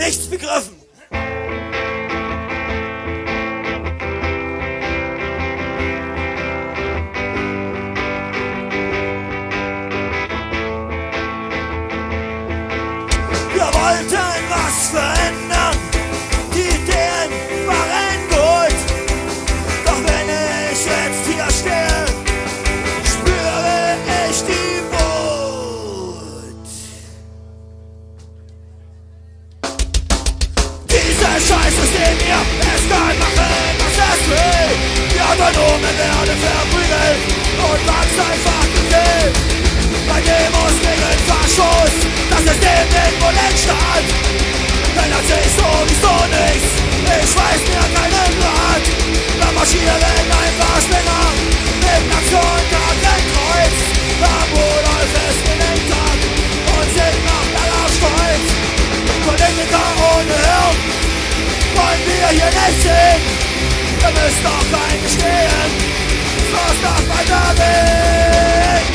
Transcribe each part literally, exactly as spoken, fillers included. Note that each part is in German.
nichts begriffen. Wir wollten was verändern, die Ideen waren gut. Doch wenn ich jetzt hier stehe, spüre ich die Wut. Dieses Scheißsystem hier, es kann machen, was es will. Die Autonomen werden verprügelt und wachsen einfach gekillt. Bei Demos gegen Faschos, das System den Moleststaat. Ändert sich sowieso nichts, ich weiß mir keinen Rat. Wir marschieren einfach schneller, in Aktion Kreuz. Am Rudolf ist in den Tag und sind nach langer Stolz. Politiker ohne Hirn wollen wir hier nicht sehen. Ihr müsst doch eingestehen, was darf weitergehen.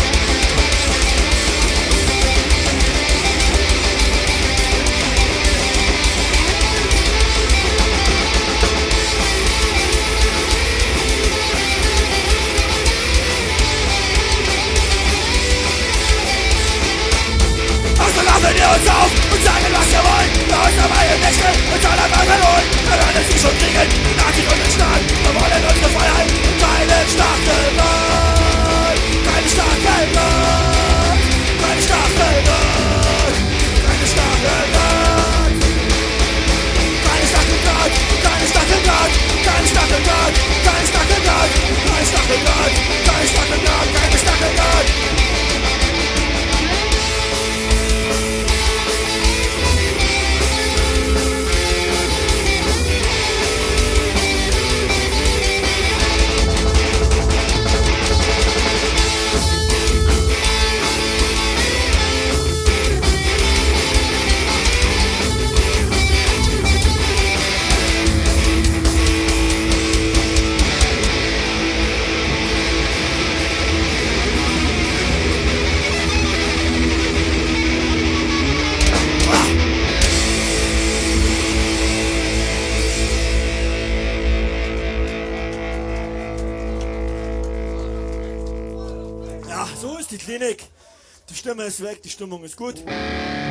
Lassen wir uns auf und sagen, was wir wollen. Bei uns dabei im Nächte und aller Bangalore. Wir werden sie schon kriegen, die Nazis und den Staat. Wir wollen unsere Freiheit und keinen Stacheldraht. Keine Stacheldraht. Keine Stacheldraht. Keine Stacheldraht. Keine Stacheldraht. Keine Stacheldraht. Keine Stacheldraht. Keine Stacheldraht. Keine Stacheldraht. Keine Stacheldraht. Keine Stacheldraht. So ist die Klinik. Die Stimme ist weg, die Stimmung ist gut.